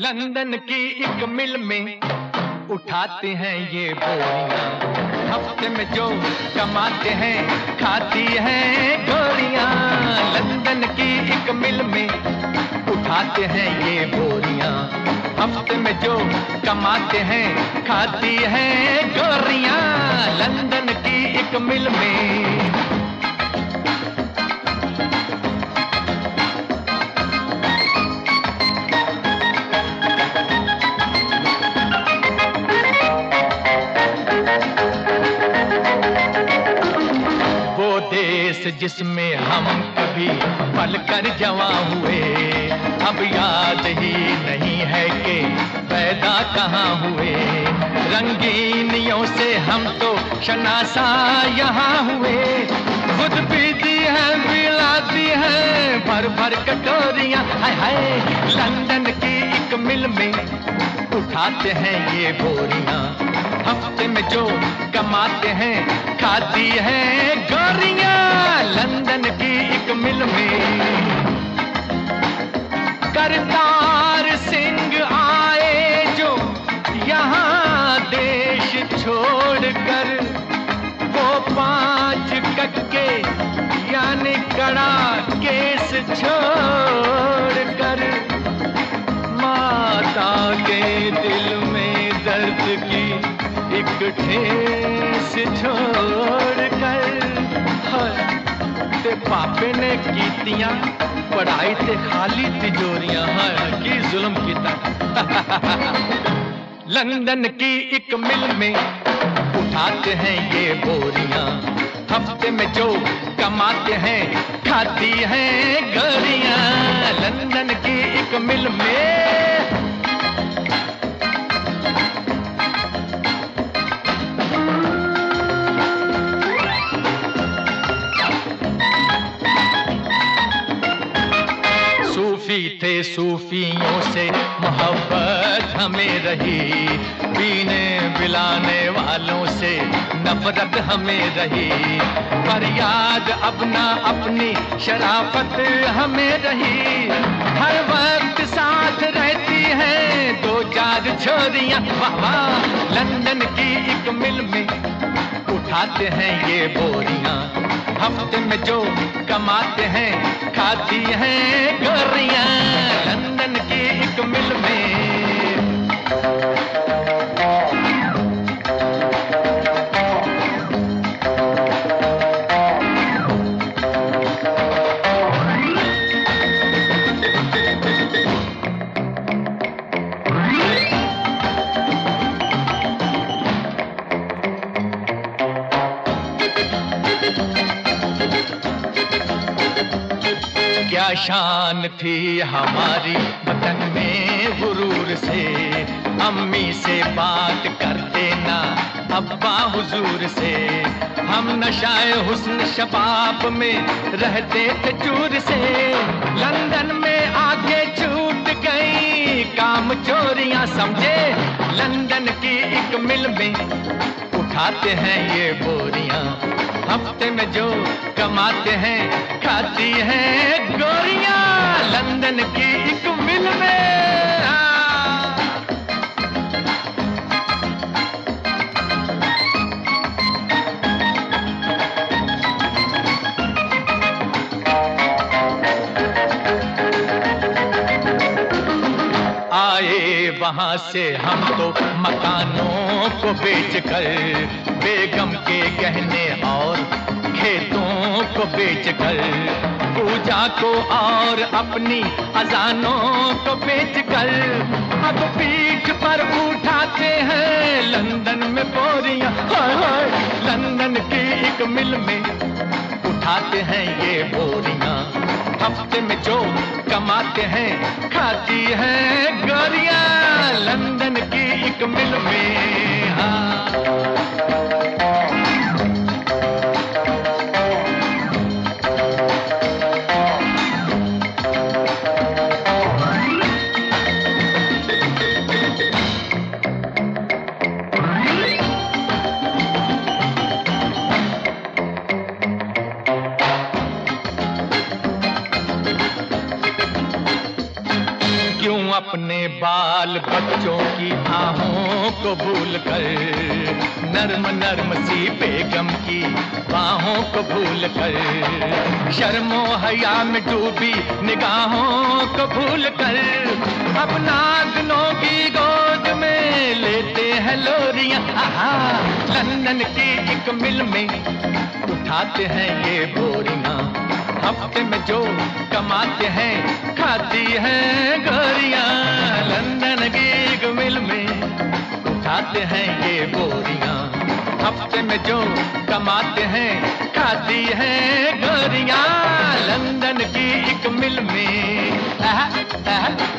London की एक मिल में उठाते हैं ये बोरियां, हफ्ते में जो कमाते हैं खाती हैं गोरियां। लंदन की एक मिल में उठाते हैं ये बोरियां, हफ्ते में जो कमाते हैं खाती हैं गोरियां। लंदन की एक मिल में जिसमें हम कभी पल कर जवां हुए, अब याद ही नहीं है कि पैदा कहाँ हुए। रंगीनियों से हम तो शनासा यहाँ हुए, खुद पीती है पिलाती है भर भर कटोरियाँ। हाय हाय लंदन की एक मिल में उठाते हैं ये बोरियां, हफ्ते में जो कमाते हैं खाती हैं गोरियां। लंदन की एक मिल में करतार सिंह आए जो यहाँ देश छोड़कर, वो 5 कक्के यानी कड़ा केस छोड़कर, माता के दिल में दर्द की एक ठेस छोड़कर। ते पापे ने कीतियां पढ़ाई ते खाली तिजोरियां, की जुल्म कीता। लंदन की एक मिल में उठाते हैं ये बोरियां, हफ्ते में जो कमाते हैं खाती हैं गोरियां। लंदन की एक मिल में सूफी थे, सूफियों से मोहब्बत हमें रही, पीने पिलाने वालों से नफरत हमें रही। पर याद अपना अपनी शराफत हमें रही, हर वक्त साथ रहती हैं 2-4 छोरियां। वाह वाह लंदन की एक मिल में उठाते हैं ये बोरियां, हफ्ते में जो कमाते हैं खाती हैं गोरियां। लंदन की एक मिल में क्या शान थी हमारी वतन में गुरूर से, अम्मी से बात करते ना अब्बा हुजूर से। हम नशाए हुस्न शबाब में रहते थे चूर से, लंदन में आके छूट गई काम चोरियां समझे। लंदन की एक मिल में उठाते हैं ये बोरियां, हफ्ते में जो कमाते हैं खाती हैं गोरियां। लंदन की एक मिल में आए वहां से हम तो मकानों को बेचकर, बेगम के गहने और खेतों को बेचकर, पूजा को और अपनी अजानों को बेचकर, अब पीठ पर उठाते हैं लंदन में बोरियां। हाय हाय लंदन की एक मिल में उठाते हैं ये बोरियां, हफ्ते में जो कमाते हैं खाती हैं गोरियां। लंदन की एक मिल में अपने बाप बाल बच्चों की आहों को भूल कर, नर्म नर्म सी बेगम की बाहों को भूल कर, शर्मो हया में डूबी निगाहों को भूल कर, अब नाज़नों की गोद में लेते हैं लोरियां। आहा, लंदन की एक मिल में उठाते हैं ये बोरियां, हफ्ते में जो कमाते हैं खाती हैं गोरियां। लंदन की एक मिल में उठाते हैं ये बोरियां, हफ्ते में जो कमाते हैं खाती हैं गोरियां। लंदन की एक मिल में